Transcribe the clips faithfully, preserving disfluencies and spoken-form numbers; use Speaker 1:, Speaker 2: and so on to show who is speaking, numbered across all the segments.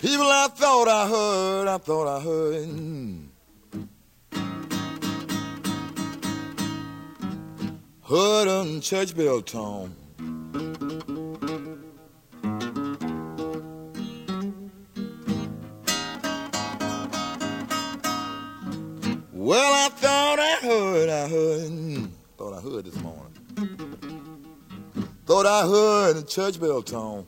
Speaker 1: People I thought I heard, I thought I heard. mm, Heard on church bell tone. Well, I thought I heard, I heard, mm, thought I heard this morning. Thought I heard the church bell tone.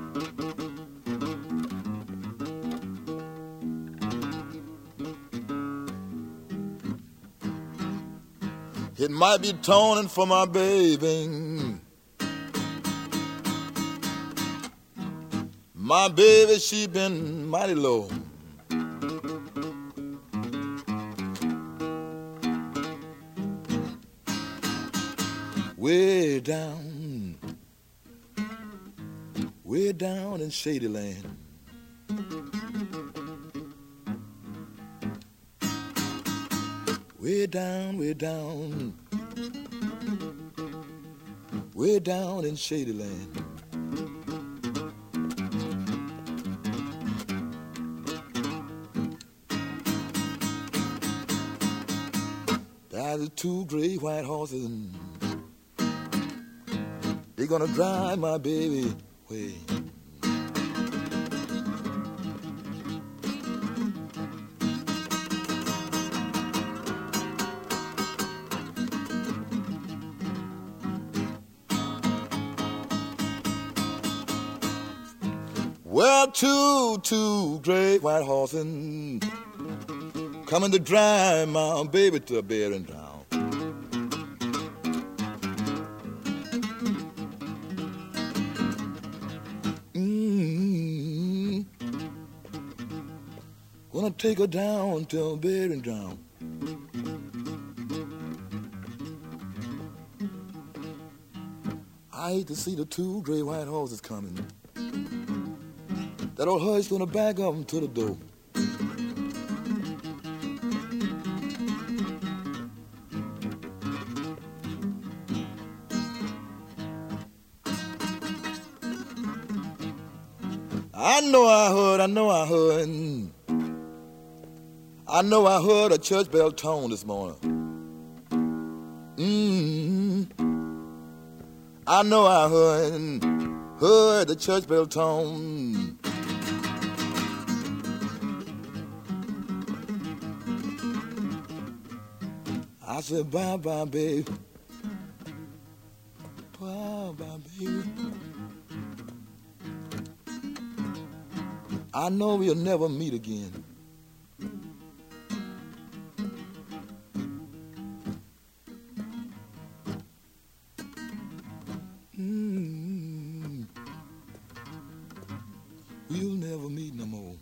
Speaker 1: It might be toning for my baby. My baby, she been mighty low. Way down, way down in Shady Land. Way down, way down, way down in Shady Land. There's two gray white horses. They're gonna drive my baby away. Well, two, two great white horses coming to drive my baby to a bed and town. Mm-hmm. Gonna take her down to a bed and town. I hate to see the two great white horses coming. That old hush gonna back up them to the door. I know I heard, I know I heard, I know I heard a church bell tone this morning. Mm-hmm. I know I heard, heard the church bell tone. I said, bye-bye, baby. Bye-bye, baby. I know we'll never meet again. Mm-hmm. We'll never meet no more.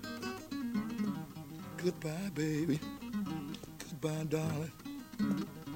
Speaker 1: Goodbye, baby. Goodbye, darling.